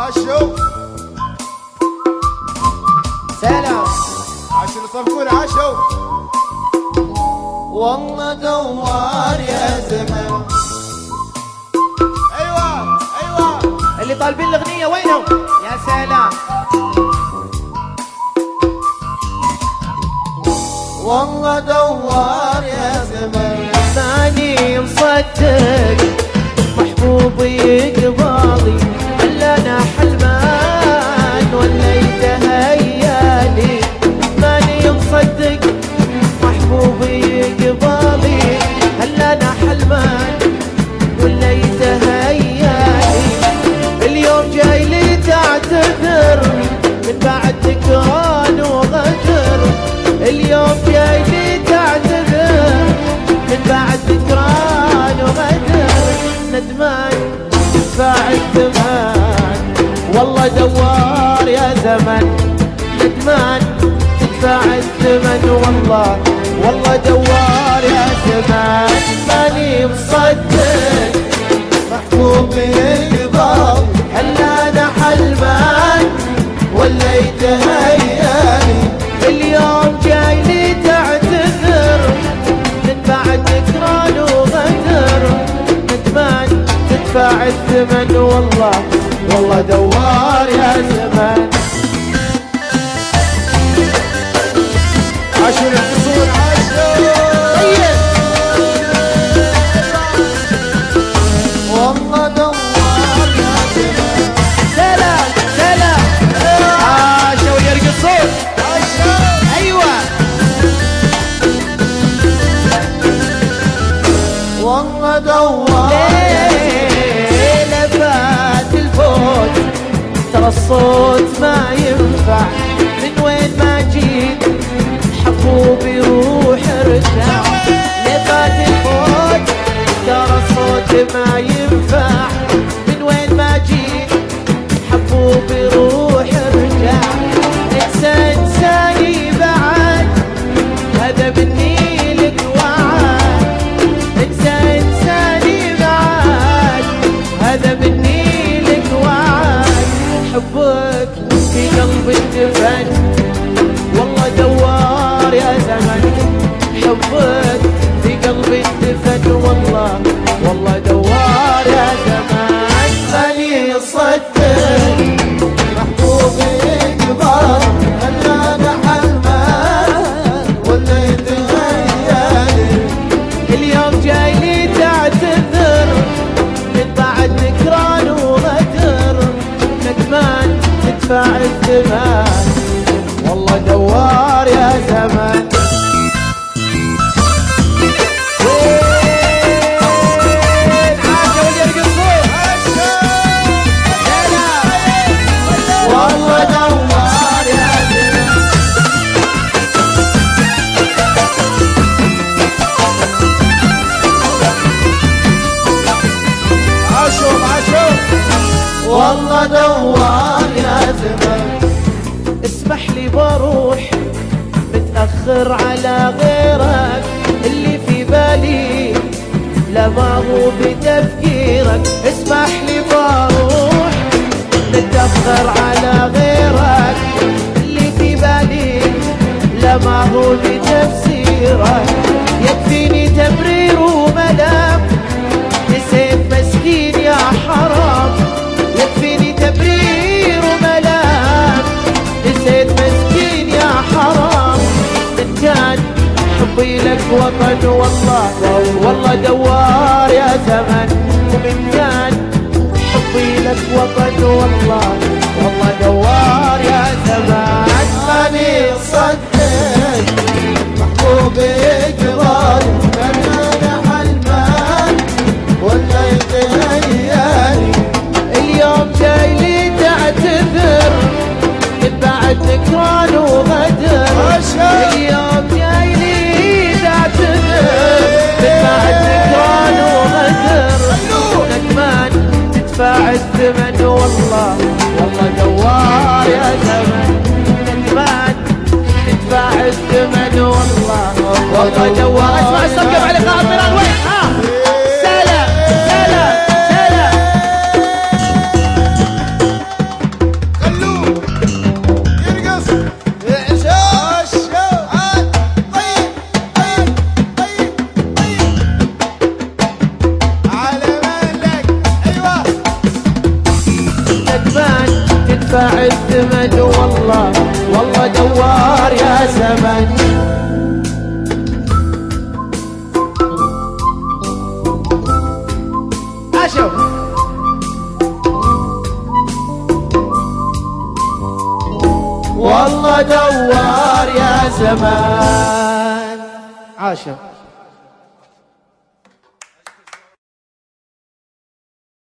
عاشوا سلام عاشوا صفقون عاشوا. والله دوار يا زمن. ايوه ايوه اللي طالبين الاغنيه وينهم؟ يا سلام. والله دوار يا زمن. ماني مصدق محبوبي يقبالي الا انا حلمان ولا يتهيالي. ماني مصدق محبوبي يقبالي الا انا حلمان ولا يتهيالي. اليوم جاي لي تعتذر من بعد ذكران وغدر. اليوم جاي لي تعتذر من بعد ذكران وغدر. ندمان تدفع الثمن والله دوار يا زمن. ندمان تدفع الثمن والله والله دوار يا زمان. ماني مصدق محبوبي يقبل هلا انا حلمان ولا يتهيالي. اليوم جاي لي تعتذر من بعد ذكران وغدر. ندمان تدفع الثمن والله والله دوار يا زمان. عاشوا يحفظون عاشوا. والله دوار يا زمان. سلام سلام. عاشوا يرقصون. ايوه والله دوار ليلة فات الفوت. ترى الصوت ما ينفع من وين ما جيت حبوبي روح ارجع. لفات الفوت ترى الصوت ما ينفع من وين ما جيت حبوبي روح ارجع. انسى انساني بعد هذا مني لك وعد. انسى انساني بعد هذا مني لك وعد. حبك في قلبي اندفن والله دوار يا زمن. حبك في قلبي اندفن والله والله دوار يا زمان. ماني صدق محبوبي يقبل هلا انا حلمان ولا يتهيالي. اليوم جاي لي تعتذر من بعد ذكران وغدر. ندمان تدفع الثمن والله دوار يا زمان. وين عاشوا اللي يرقصون. والله دوار يا زمان. عاشوا عاشوا. والله دوار يا زمان. اسمح لي بروح متأخر على غيرك. اللي في بالي لا ما هو بتفكيرك. اسمح لي بروح متأخر على غيرك. اللي في بالي لا ما هو بتفسيرك. يكفيني تبرير وملام نسيت مسكين يا حرام. يكفيني تبرير وملام نسيت مسكين يا حرام. من كان حبي لك وطن والله والله دوار يا زمن. ومن كان حبي لك وطن والله والله دوار يا زمان. ماني صدق محبوبي يقبل انا حلمان ولا يتهيالي. اليوم جاي لي تعتذر من بعد ذكران وغدر. اليوم جاي لي تعتذر من بعد ذكران وغدر. ندمان تدفع الثمن والله والله دوار يا زمن. ندمان تدفع الثمن والله والله دوار. اسمع الصفقة على لقاء الطيران. وين سلام سلام سلام. والله والله دوار يا زمن. عاشوا والله دوار يا زمان. عاشوا